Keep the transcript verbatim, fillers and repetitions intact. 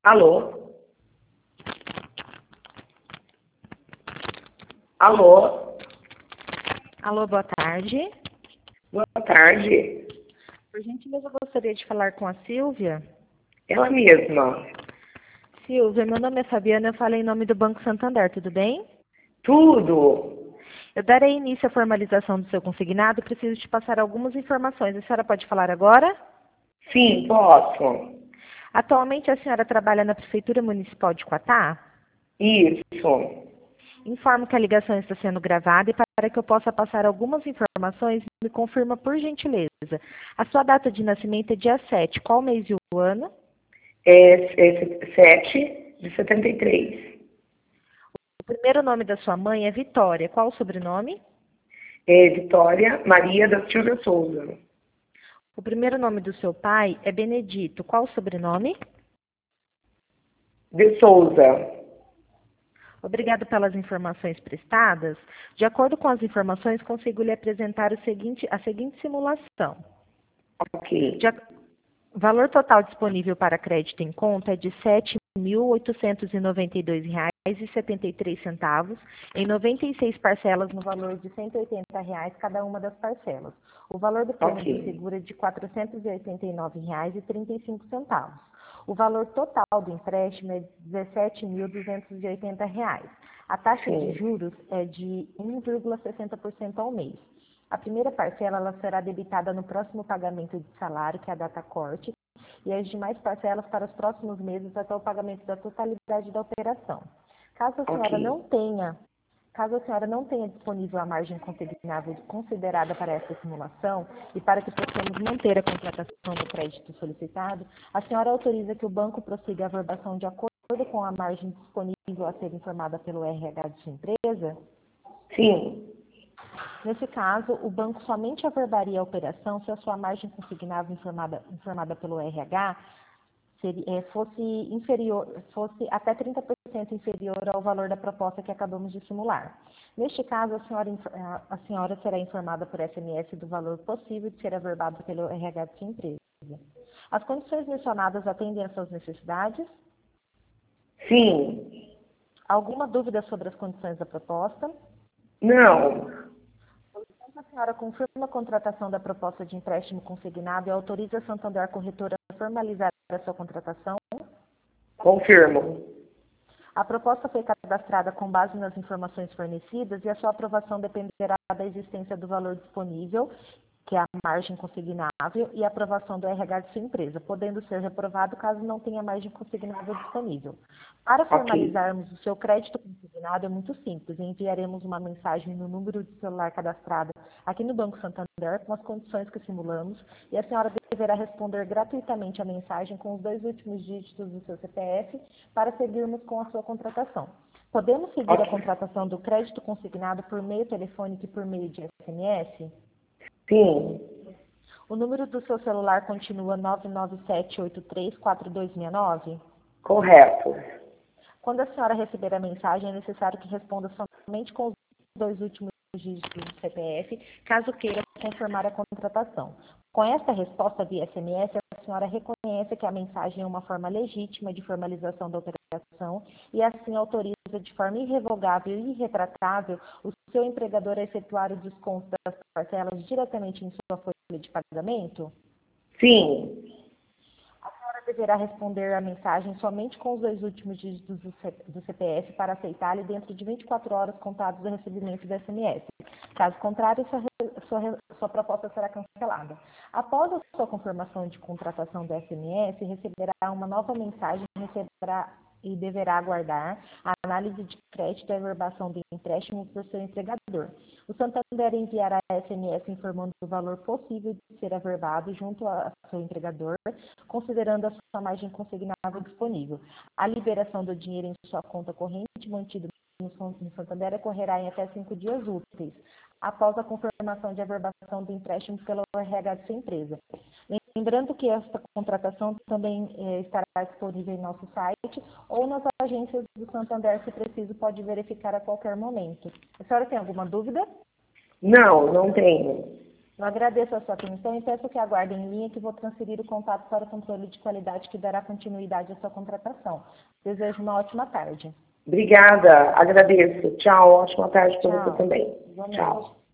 Alô? Alô? Alô, boa tarde. Boa tarde. Por gentileza, eu gostaria de falar com a Silvia. Ela mesma. Silvia, meu nome é Fabiana, eu falo em nome do Banco Santander, tudo bem? Tudo. Eu darei início à formalização do seu consignado, preciso te passar algumas informações. A senhora pode falar agora? Sim, posso. Atualmente a senhora trabalha na Prefeitura Municipal de Quatá? Isso. Informo que a ligação está sendo gravada e para que eu possa passar algumas informações, me confirma por gentileza. A sua data de nascimento é dia sete, qual mês e o ano? É, é sete de setenta e três. O primeiro nome da sua mãe é Vitória, qual o sobrenome? É Vitória Maria da Silva Souza. O primeiro nome do seu pai é Benedito, qual o sobrenome? De Souza. Obrigado pelas informações prestadas. De acordo com as informações, consigo lhe apresentar o seguinte, a seguinte simulação. Ok. De, o valor total disponível para crédito em conta é de sete mil oitocentos e noventa e dois reais e setenta e três centavos, em noventa e seis parcelas no valor de cento e oitenta reais cada uma das parcelas. O valor do prêmio Ok. do seguro é de quatrocentos e oitenta e nove reais e trinta e cinco centavos. O valor total do empréstimo é de dezessete mil duzentos e oitenta reais. A taxa de Sim. juros é de um vírgula sessenta por cento ao mês. A primeira parcela ela será debitada no próximo pagamento de salário, que é a data corte, e as demais parcelas para os próximos meses até o pagamento da totalidade da operação. Caso a senhora Ok. não tenha, caso a senhora não tenha disponível a margem consignável considerada para essa simulação e para que possamos manter a contratação do crédito solicitado, a senhora autoriza que o banco prossiga a averbação de acordo com a margem disponível a ser informada pelo R H de sua empresa? Sim. Nesse caso, o banco somente averbaria a operação se a sua margem consignável informada, informada pelo R H seria, é, fosse, inferior, fosse até trinta por cento inferior ao valor da proposta que acabamos de simular. Neste caso, a senhora, a senhora será informada por S M S do valor possível de ser averbado pelo R H de sua empresa. As condições mencionadas atendem às suas necessidades? Sim. Alguma dúvida sobre as condições da proposta? Não. A senhora confirma a contratação da proposta de empréstimo consignado e autoriza a Santander Corretora a formalizar a sua contratação? Confirmo. A proposta foi cadastrada com base nas informações fornecidas e a sua aprovação dependerá da existência do valor disponível, que é a margem consignável, e a aprovação do R H de sua empresa, podendo ser reprovado caso não tenha margem consignável disponível. Para Ok. formalizarmos o seu crédito consignado é muito simples. Enviaremos uma mensagem no número de celular cadastrado aqui no Banco Santander com as condições que simulamos e a senhora deverá responder gratuitamente a mensagem com os dois últimos dígitos do seu C P F para seguirmos com a sua contratação. Podemos seguir a Ok. contratação do crédito consignado por meio telefônico e por meio de S M S? Sim. O número do seu celular continua nove nove sete oito três quatro dois seis nove? Correto. Quando a senhora receber a mensagem, é necessário que responda somente com os dois últimos dígitos do C P F, caso queira confirmar a contratação. Com esta resposta via S M S, a senhora reconhece que a mensagem é uma forma legítima de formalização da operação e assim autoriza de forma irrevogável e irretratável o seu empregador a efetuar o desconto das parcelas diretamente em sua folha de pagamento? Sim. A senhora deverá responder a mensagem somente com os dois últimos dígitos do C- do C P F para aceitá-la dentro de vinte e quatro horas contados do recebimento do S M S. Caso contrário, sua, re- sua, re- sua proposta será cancelada. Após a sua confirmação de contratação do S M S, receberá uma nova mensagem e receberá e deverá aguardar a análise de crédito e a averbação do empréstimo por seu empregador. O Santander enviará S M S informando o valor possível de ser averbado junto ao seu empregador, considerando a sua margem consignável disponível. A liberação do dinheiro em sua conta corrente mantida no San- no Santander ocorrerá em até cinco dias úteis, após a confirmação de averbação do empréstimo pelo R H de sua empresa. Lembrando que esta contratação também eh, estará disponível em nosso site ou nas agências do Santander, se preciso, pode verificar a qualquer momento. A senhora tem alguma dúvida? Não, não tenho. Eu agradeço a sua atenção e peço que aguardem em linha que vou transferir o contato para o controle de qualidade que dará continuidade à sua contratação. Desejo uma ótima tarde. Obrigada, agradeço. Tchau, ótima tarde para você Tchau. também. Igualmente. Tchau.